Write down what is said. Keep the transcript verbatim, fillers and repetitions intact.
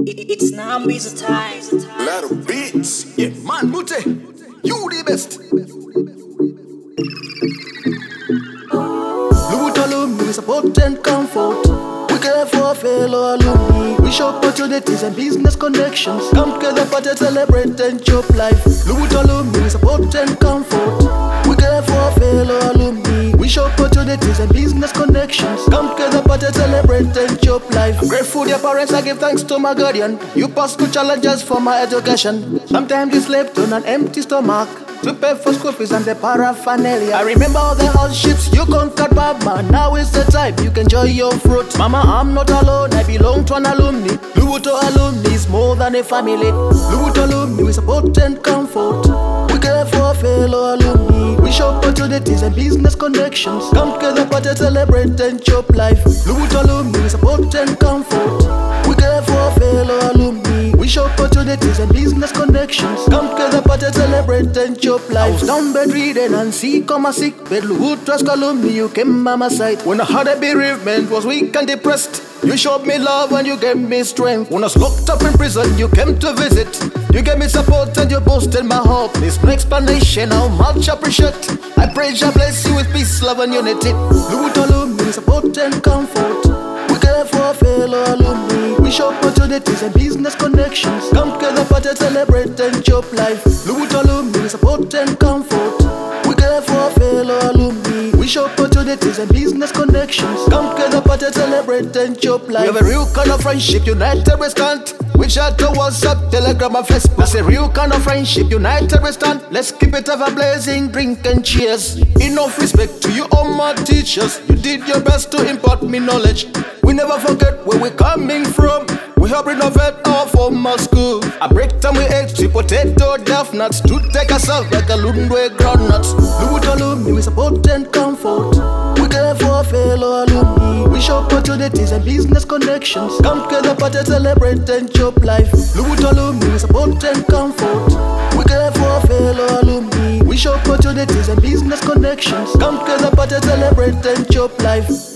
It- It's Nambi's time. Lot of beats. Yeah, man, Mute, you the best. Louis alumni, support and comfort. We care for fellow alumni. We show opportunities and business connections. Come together, party, celebrate and chop life. Louis alumni, support and comfort. We care for fellow alumni. We show opportunities and business connections. Come together, party, celebrate and chop life. Grateful dear parents, I give thanks to my guardian. You pass good challenges for my education. Sometimes you slept on an empty stomach to pay for school fees and the paraphernalia. I remember all the hardships you conquered, Mama. Now is the time you can enjoy your fruit. Mama, I'm not alone, I belong to an alumni. Lubuto alumni is more than a family. Lubuto alumni, we support and comfort. We care for fellow alumni. We show opportunities and business connections. Come together, party, celebrate and chop life. Lubuto alumni, we support and comfort. We care for fellow alumni. We show opportunities and business connections. Come together, party, celebrate and chop life. I was down bedridden and sick on my sick bed. Lubuto was alumni, you came by my side. When I had a bereavement, was weak and depressed. You showed me love and you gave me strength. When I was locked up in prison, you came to visit. You gave me support and you boosted my hope. There's no explanation how much I appreciate. I pray God bless you with peace, love and unity. Lubuto alumni, support and comfort. We care for fellow alumni. We show opportunities and business connections. Come together, party, celebrate and chop life. Lubuto alumni, support and comfort. We care for fellow alumni. We show opportunities and business connections. Come together, party, celebrate and chop life. We have a real kind of friendship, united we stand. We chat to WhatsApp, Telegram and Facebook. That's a real kind of friendship, united we stand. Let's keep it ever blazing, drink and cheers. Enough respect to you all my teachers. You did your best to impart me knowledge. We never forget where we're coming from. We help renovate our former school. I break time we ate sweet potato, duff nuts to take us out like a Lundwe groundnuts. Lubuto alumni, we support and comfort. We care for fellow alumni. We show opportunities and business connections. Come together, party, celebrate and chop life. Lubuto alumni, we support and comfort. We care for fellow alumni. We show opportunities and business connections. Come together, party, celebrate and chop life.